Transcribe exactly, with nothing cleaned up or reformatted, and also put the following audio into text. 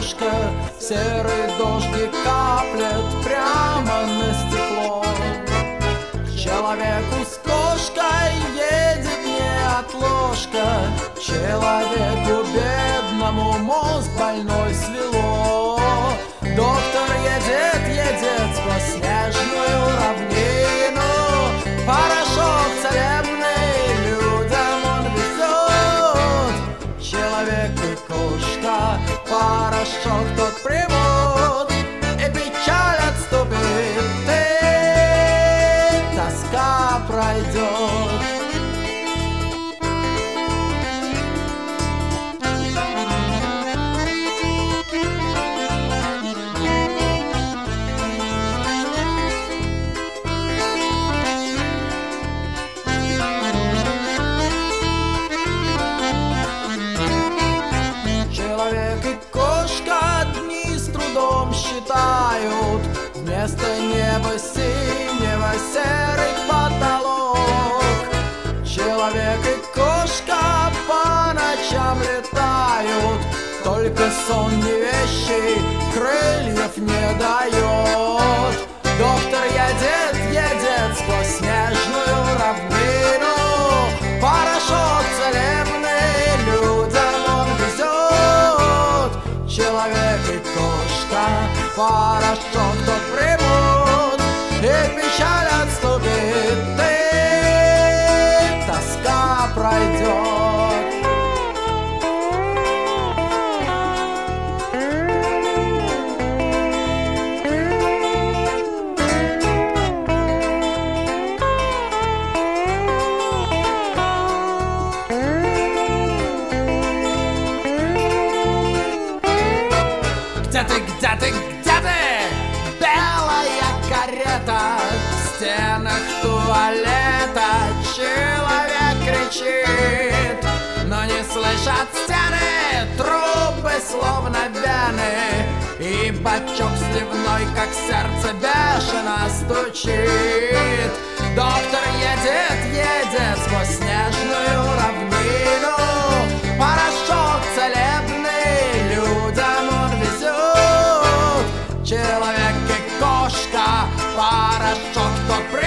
окошко, серый дождик каплет прямо на стекло. К человеку с кошкой едет неотложка, человеку бедному мозг больной свело. Доктор едет, едет сквозь снежную равнину, порошок целебный людям он везет. Человек и кошка порошок тот примут, и печаль отступит, и тоска пройдет. Считают вместо неба синего серый потолок. Человек и кошка по ночам летают, только сон не вещий крыльев не дает. Доктор едет, едет сквозь снежную равнину, порошок целебный людям он везет. Человек и кошка порошок тот примут, и печаль отступит, и тоска пройдет. Где ты, где ты, где ты? Белая карета в стенах туалета. Человек кричит, но не слышат стены. Трубы словно вены, и бачок сливной, как сердце, бешено стучит. Доктор едет, едет сквозь снежную равнину, порошок целебный людям он везет. Человек и кошка порошок тот примут,